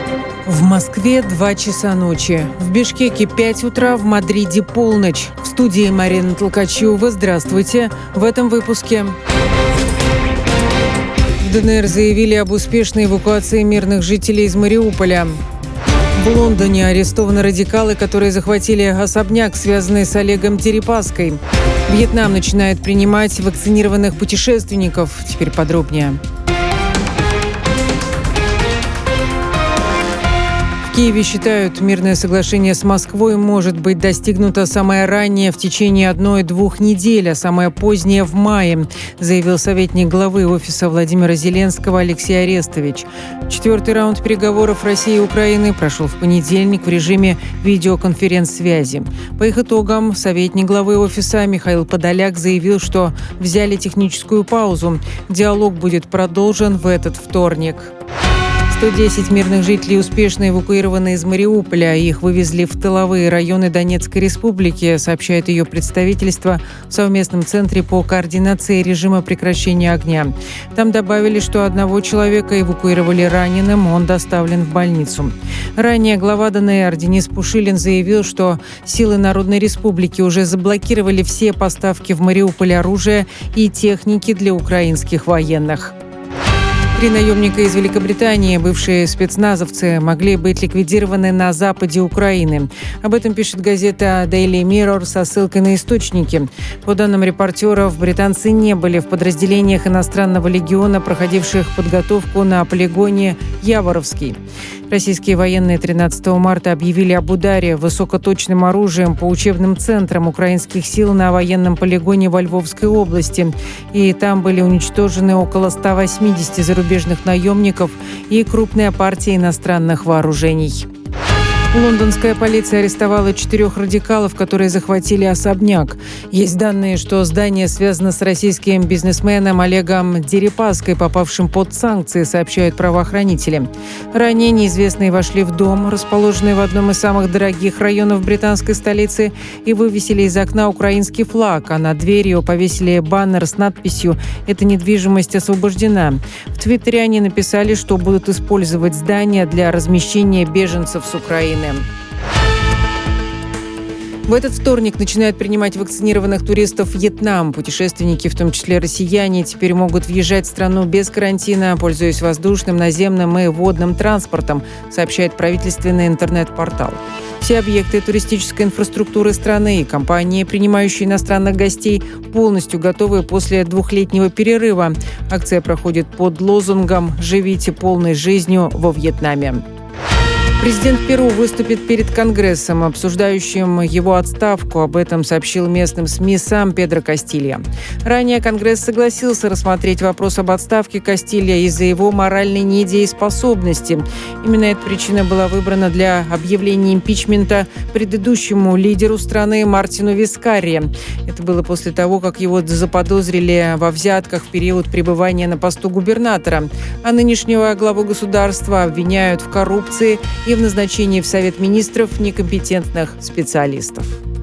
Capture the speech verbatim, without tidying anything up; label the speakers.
Speaker 1: В Москве два часа ночи. В Бишкеке пять утра, в Мадриде полночь. В студии Марина Толкачева. Здравствуйте. В этом выпуске. В ДНР заявили об успешной эвакуации мирных жителей из Мариуполя. В Лондоне арестованы радикалы, которые захватили особняк, связанный с Олегом Дерипаской. Вьетнам начинает принимать вакцинированных путешественников. Теперь подробнее. В Киеве считают, мирное соглашение с Москвой может быть достигнуто самое раннее в течение одной-двух недель, а самое позднее в мае, заявил советник главы офиса Владимира Зеленского Алексей Арестович. Четвертый раунд переговоров России и Украины прошел в понедельник в режиме видеоконференц-связи. По их итогам советник главы офиса Михаил Подоляк заявил, что взяли техническую паузу. Диалог будет продолжен в этот вторник. сто десять мирных жителей успешно эвакуированы из Мариуполя. Их вывезли в тыловые районы Донецкой республики, сообщает ее представительство в совместном центре по координации режима прекращения огня. Там добавили, что одного человека эвакуировали раненым, он доставлен в больницу. Ранее глава ДНР Денис Пушилин заявил, что силы Народной Республики уже заблокировали все поставки в Мариуполь оружия и техники для украинских военных. Три наемника из Великобритании, бывшие спецназовцы, могли быть ликвидированы на западе Украины. Об этом пишет газета Daily Mirror со ссылкой на источники. По данным репортеров, британцы не были в подразделениях иностранного легиона, проходивших подготовку на полигоне Яворовский. Российские военные тринадцатого марта объявили об ударе высокоточным оружием по учебным центрам украинских сил на военном полигоне во Львовской области. И там были уничтожены около ста восьмидесяти зарубежных наемников и крупная партия иностранных вооружений. Лондонская полиция арестовала четырех радикалов, которые захватили особняк. Есть данные, что здание связано с российским бизнесменом Олегом Дерипаской, попавшим под санкции, сообщают правоохранители. Ранее неизвестные вошли в дом, расположенный в одном из самых дорогих районов британской столицы, и вывесили из окна украинский флаг, а над дверью повесили баннер с надписью «Эта недвижимость освобождена». В Твиттере они написали, что будут использовать здание для размещения беженцев с Украины. В этот вторник начинают принимать вакцинированных туристов в Вьетнам. Путешественники, в том числе россияне, теперь могут въезжать в страну без карантина, пользуясь воздушным, наземным и водным транспортом, сообщает правительственный интернет-портал. Все объекты туристической инфраструктуры страны и компании, принимающие иностранных гостей, полностью готовы после двухлетнего перерыва. Акция проходит под лозунгом «Живите полной жизнью во Вьетнаме». Президент Перу выступит перед Конгрессом, обсуждающим его отставку. Об этом сообщил местным СМИ сам Педро Кастилья. Ранее Конгресс согласился рассмотреть вопрос об отставке Кастилья из-за его моральной недееспособности. Именно эта причина была выбрана для объявления импичмента предыдущему лидеру страны Мартину Вискарри. Это было после того, как его заподозрили во взятках в период пребывания на посту губернатора. А нынешнего главу государства обвиняют в коррупции и в назначении в Совет министров некомпетентных специалистов.